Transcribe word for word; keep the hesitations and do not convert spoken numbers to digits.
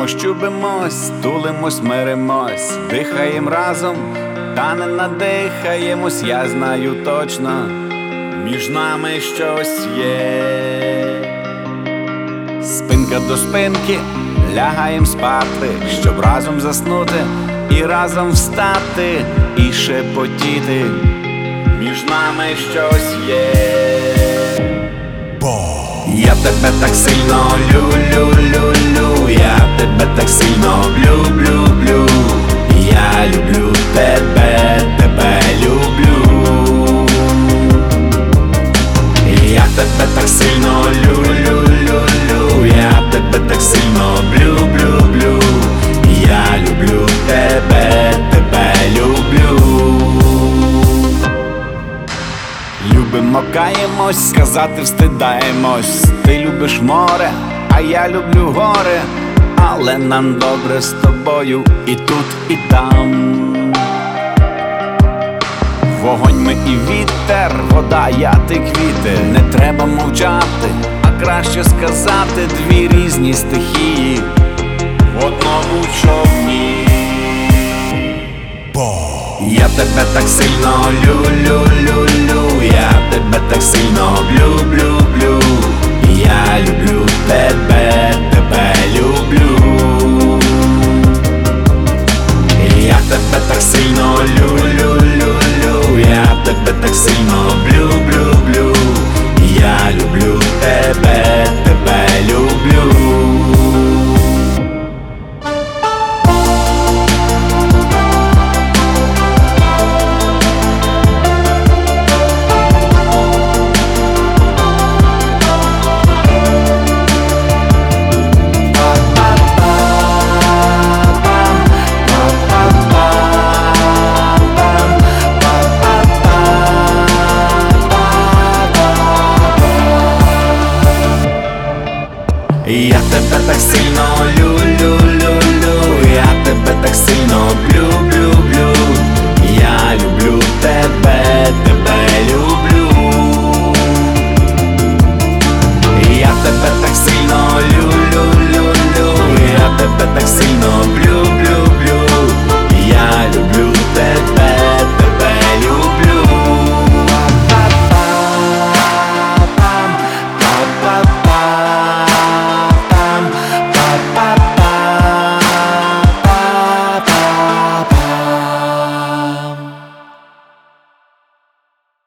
Любимось, чубимось, тулимось, миримось, дихаєм разом, та не надихаємось, я знаю точно, між нами щось є. Спинка до спинки, лягаєм спати, щоб разом заснути і разом встати, і шепотіти, між нами щось є. Я тебе так сильно лю-лю-лю-лю, я тебе так сильно люблю-блю. Я люблю тебе, тебе люблю. Я тебе так сильно лю-лю-лю-лю, я тебе так сильно люблю-блю. Я люблю тебе, тебе люблю. Любимо, каємось, сказати встидаємось. Ти любиш море, а я люблю гори, але нам добре з тобою і тут, і там. Вогонь ми і вітер, вода, я, ти, квіти. Не треба мовчати, а краще сказати дві різні стихії в одному човні. Я тебе так сильно лю-лю-лю-лю, я тебе так сильно люблю-блю. Я люблю